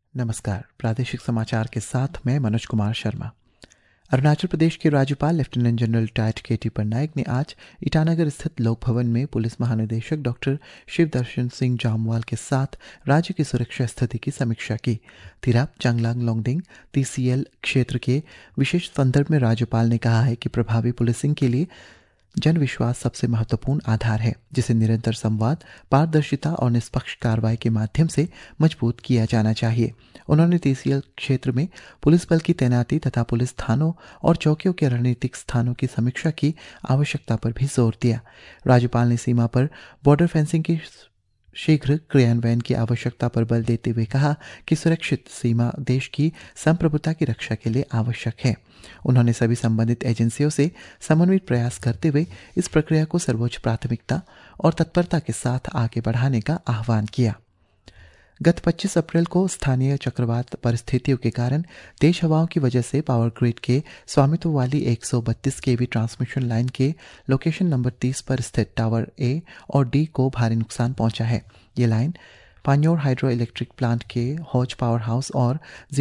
नमस्कार। प्रादेशिक समाचार के साथ मैं मनोज कुमार शर्मा। अरुणाचल प्रदेश के राज्यपाल लेफ्टिनेंट जनरल टाइट केटी पटनायक ने आज ईटानगर स्थित लोक भवन में पुलिस महानिदेशक डॉक्टर शिवदर्शन सिंह जामवाल के साथ राज्य की सुरक्षा स्थिति की समीक्षा की। तिराप चांगलांग लोंगडिंग TCL क्षेत्र के विशेष संदर्भ में राज्यपाल ने कहा है कि प्रभावी पुलिसिंग के लिए जन विश्वास सबसे महत्वपूर्ण आधार है, जिसे निरंतर संवाद, पारदर्शिता और निष्पक्ष कार्रवाई के माध्यम से मजबूत किया जाना चाहिए। उन्होंने TCL क्षेत्र में पुलिस बल की तैनाती तथा पुलिस थानों और चौकियों के रणनीतिक स्थानों की समीक्षा की आवश्यकता पर भी जोर दिया। राज्यपाल ने सीमा पर बॉर्डर फेंसिंग की शीघ्र क्रियान्वयन की आवश्यकता पर बल देते हुए कहा कि सुरक्षित सीमा देश की संप्रभुता की रक्षा के लिए आवश्यक है। उन्होंने सभी संबंधित एजेंसियों से समन्वित प्रयास करते हुए इस प्रक्रिया को सर्वोच्च प्राथमिकता और तत्परता के साथ आगे बढ़ाने का आह्वान किया। गत 25 अप्रैल को स्थानीय चक्रवात परिस्थितियों के कारण तेज हवाओं की वजह से पावर ग्रिड के स्वामित्व वाली 132 kV ट्रांसमिशन लाइन के लोकेशन नंबर 30 पर स्थित टावर A और D को भारी नुकसान पहुंचा है। ये line Panyor hydro electric plant के हौज पावर हाउस और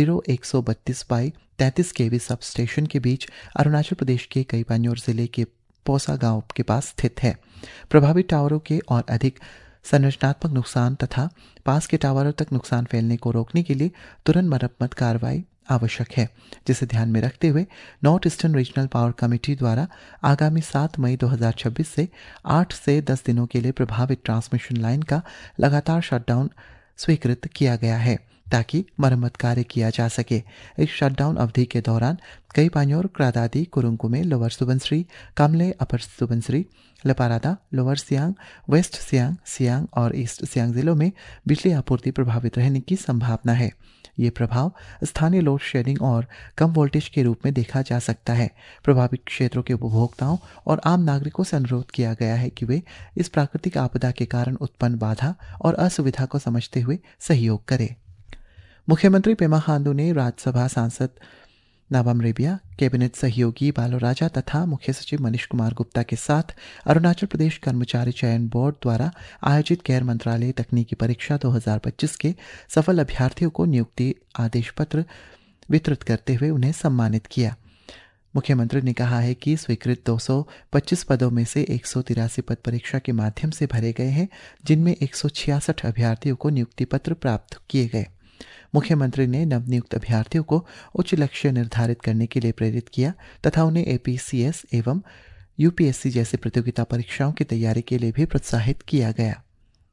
132/33 kV सब स्टेशन के बीच अरुणाचल प्रदेश के कई पान्योर जिले के पौसा गांव के पास स्थित है। प्रभावित टावरों के और अधिक संरचनात्मक नुकसान तथा पास के टावरों तक नुकसान फैलने को रोकने के लिए तुरंत मरम्मत कार्रवाई आवश्यक है, जिसे ध्यान में रखते हुए north eastern regional power committee द्वारा आगामी 7 मई 2026 से 8 से 10 दिनों के लिए प्रभावित ट्रांसमिशन लाइन का लगातार शटडाउन स्वीकृत किया गया है, ताकि मरम्मत कार्य किया जा सके। इस शटडाउन अवधि के दौरान कई Panyor, Kradadi, Kurungkumey, lower Subansiri, Kamle, upper Subansiri, Leparada, lower Siang, west Siang, Siang और ईस्ट सियांग जिलों में बिजली आपूर्ति प्रभावित रहने की संभावना है। ये प्रभाव स्थानीय लोड शेडिंग और कम वोल्टेज के रूप में देखा जा सकता है। प्रभावित क्षेत्रों के उपभोक्ताओं और आम नागरिकों से अनुरोध किया गया है कि वे इस प्राकृतिक आपदा के कारण उत्पन्न बाधा और असुविधा को समझते हुए सहयोग करें। मुख्यमंत्री पेमा खांडू ने राज्यसभा सांसद नाबम रेबिया, कैबिनेट सहयोगी बालो राजा तथा मुख्य सचिव मनीष कुमार गुप्ता के साथ अरुणाचल प्रदेश कर्मचारी चयन बोर्ड द्वारा आयोजित गैर मंत्रालय तकनीकी परीक्षा 2025 के सफल अभ्यर्थियों को नियुक्ति आदेश पत्र वितरित करते हुए उन्हें सम्मानित किया। मुख्यमंत्री ने कहा है कि स्वीकृत 225 पदों में से 183 पद परीक्षा के माध्यम से भरे गए हैं, जिनमें 166 अभ्यर्थियों को नियुक्ति पत्र प्राप्त किए गए। मुख्यमंत्री ने नवनियुक्त अभ्यर्थियों को उच्च लक्ष्य निर्धारित करने के लिए प्रेरित किया तथा उन्हें APCS एवं UPSC जैसी प्रतियोगिता परीक्षाओं की तैयारी के लिए भी प्रोत्साहित किया गया।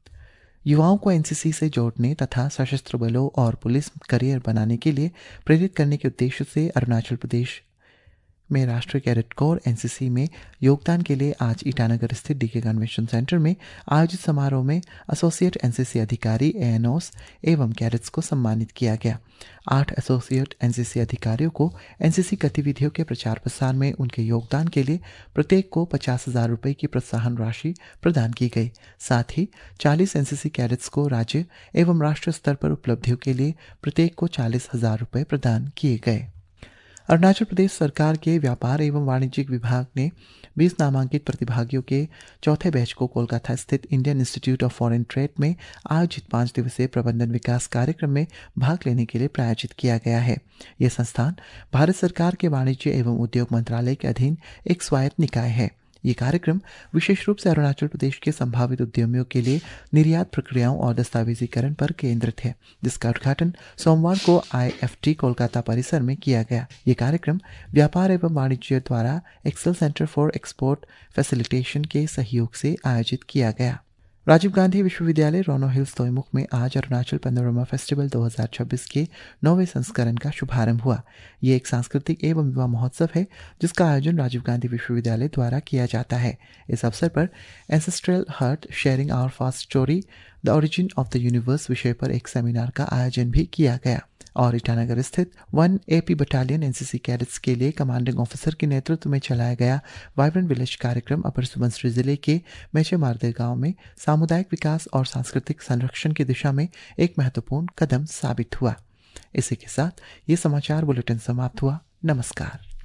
युवाओं को NCC से जोड़ने तथा सशस्त्र बलों और पुलिस करियर बनाने के लिए प्रेरित करने के उद्देश्य से अरुणाचल प्रदेश में राष्ट्रीय कैडेट कोर NCC में योगदान के लिए आज ईटानगर स्थित DK कन्वेंशन सेंटर में आयोजित समारोह में एसोसिएट NCC अधिकारी ANOs एवं कैडेट्स को सम्मानित किया गया। 8 एसोसिएट NCC अधिकारियों को NCC गतिविधियों के प्रचार प्रसार में उनके योगदान के लिए प्रत्येक को 50,000 रुपये की प्रोत्साहन राशि प्रदान की गई। साथ ही 40 NCC कैडेट्स को राज्य एवं राष्ट्रीय स्तर पर उपलब्धियों के लिए प्रत्येक को 40,000 रुपये प्रदान किए गए। अरुणाचल प्रदेश सरकार के व्यापार एवं वाणिज्यिक विभाग ने 20 नामांकित प्रतिभागियों के चौथे बैच को कोलकाता स्थित Indian institute of foreign trade में आयोजित 5 दिवसीय प्रबंधन विकास कार्यक्रम में भाग लेने के लिए प्रायोजित किया गया है। यह संस्थान भारत सरकार के वाणिज्य एवं उद्योग मंत्रालय के अधीन एक स्वायत्त निकाय है। ये कार्यक्रम विशेष रूप से अरुणाचल प्रदेश के संभावित उद्यमियों के लिए निर्यात प्रक्रियाओं और दस्तावेजीकरण पर केंद्रित है, जिसका उद्घाटन सोमवार को IFT कोलकाता परिसर में किया गया। ये कार्यक्रम व्यापार एवं वाणिज्य द्वारा excel centre for export facilitation के सहयोग से आयोजित किया गया। राजीव गांधी विश्वविद्यालय रोनो हिल्स तोईमुख में आज अरुणाचल पैनोरमा फेस्टिवल 2026 के 9वें संस्करण का शुभारंभ हुआ। ये एक सांस्कृतिक एवं युवा महोत्सव है, जिसका आयोजन राजीव गांधी विश्वविद्यालय द्वारा किया जाता है। इस अवसर पर ancestral hearth sharing our fast story the origin of the universe विषय पर एक सेमिनार का आयोजन भी किया गया। और ईटानगर स्थित 1 AP बटालियन NCC कैडेट्स के लिए कमांडिंग ऑफिसर के नेतृत्व में चलाया गया वाइब्रेंट विलेज कार्यक्रम अपर सुबनसिरी जिले के मेचे मारदे गांव में सामुदायिक विकास और सांस्कृतिक संरक्षण की दिशा में एक महत्वपूर्ण कदम साबित हुआ। इसी के साथ ये समाचार बुलेटिन समाप्त हुआ। नमस्कार।